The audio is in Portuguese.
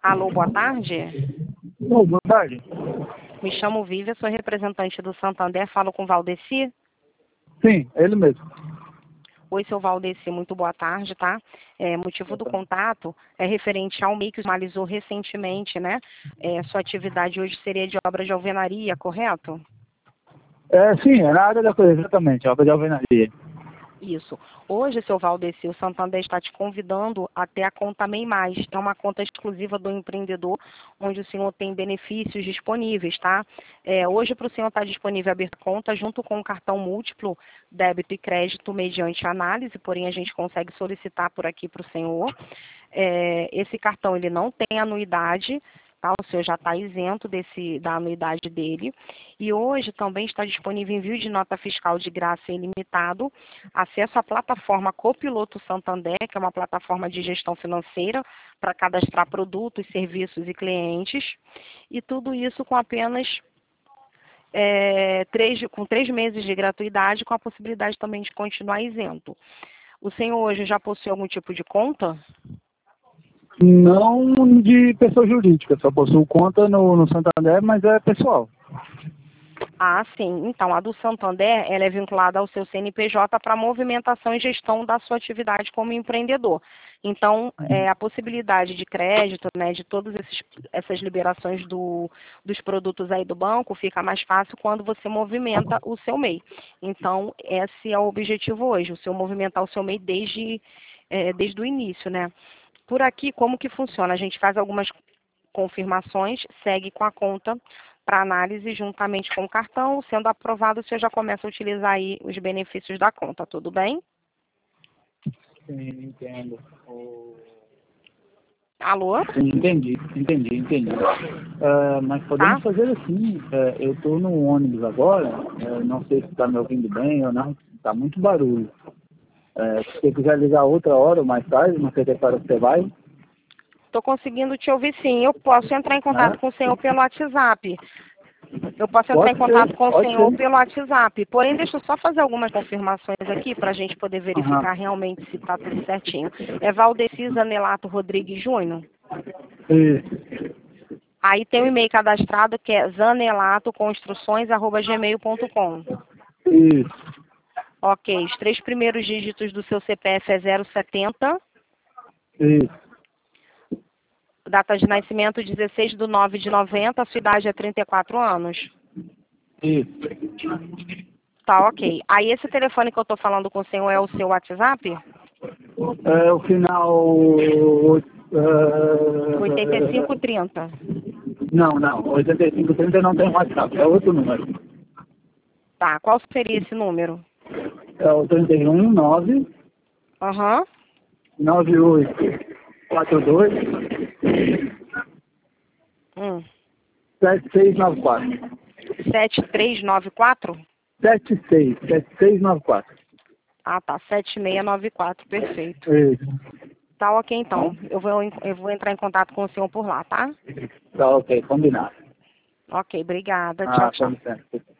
Alô, boa tarde. Bom, boa tarde. Me chamo Vívia, sou representante do Santander, falo com Valdeci. Sim, ele mesmo. Oi, seu Valdeci, muito boa tarde, tá? Motivo do contato é referente ao MEI que finalizou recentemente, né? Sua atividade hoje seria de obra de alvenaria, correto? Sim, é na área da coisa, exatamente, obra de alvenaria. Isso. Hoje, seu Valdeci, o Santander está te convidando a ter a conta MEI Mais. É uma conta exclusiva do empreendedor, onde o senhor tem benefícios disponíveis, tá? Hoje, para o senhor estar disponível abrir conta junto com o cartão múltiplo, débito e crédito, mediante análise, porém a gente consegue solicitar por aqui para o senhor. Esse cartão ele não tem anuidade, tá? O senhor já está isento da anuidade dele. E hoje também está disponível envio de nota fiscal de graça ilimitado, acesso à plataforma Copiloto Santander, que é uma plataforma de gestão financeira para cadastrar produtos, serviços e clientes. E tudo isso com apenas 3 meses de gratuidade, com a possibilidade também de continuar isento. O senhor hoje já possui algum tipo de conta? Não de pessoa jurídica, só possuo conta no Santander, mas é pessoal. Ah, sim. Então, a do Santander, ela é vinculada ao seu CNPJ para movimentação e gestão da sua atividade como empreendedor. Então, a possibilidade de crédito, né, de todas essas liberações dos produtos aí do banco, fica mais fácil quando você movimenta o seu MEI. Então, esse é o objetivo hoje, o seu movimentar o seu MEI desde o início, né? Por aqui, como que funciona? A gente faz algumas confirmações, segue com a conta para análise juntamente com o cartão. Sendo aprovado, o senhor já começa a utilizar aí os benefícios da conta, tudo bem? Sim, entendo. Alô? Sim, entendi. Mas podemos Tá? fazer assim, eu estou no ônibus agora, não sei se está me ouvindo bem ou não, está muito barulho. Se você quiser ligar outra hora ou mais tarde, não sei até que hora você vai, Estou conseguindo te ouvir sim. Eu posso entrar em contato né? com o senhor pelo WhatsApp. Eu posso entrar em Pode contato ser, com o pode senhor ser. pelo WhatsApp. Porém, deixa eu só fazer algumas confirmações aqui para a gente poder Aham. verificar realmente se está tudo certinho. É Valdeci Zanelato Rodrigues Júnior? Isso, Aí tem o e-mail cadastrado que é zanelatoconstruções@gmail.com. isso, Ok, os 3 primeiros dígitos do seu CPF é 070, isso, data de nascimento 16/9/90, a sua idade é 34 anos. isso. Tá, ok. Aí esse telefone que eu tô falando com o senhor é o seu WhatsApp? O final. 8530. Não, 8530 não tem WhatsApp, é outro número. Tá, qual seria esse número? É o 31 9 Aham. 9842 7694. 7394? 7694. Ah, tá, 7694, perfeito. Isso. Tá, ok, então. Eu vou entrar em contato com o senhor por lá, tá? Tá ok, combinado. Ok, obrigada. Tchau, Com tchau. licença.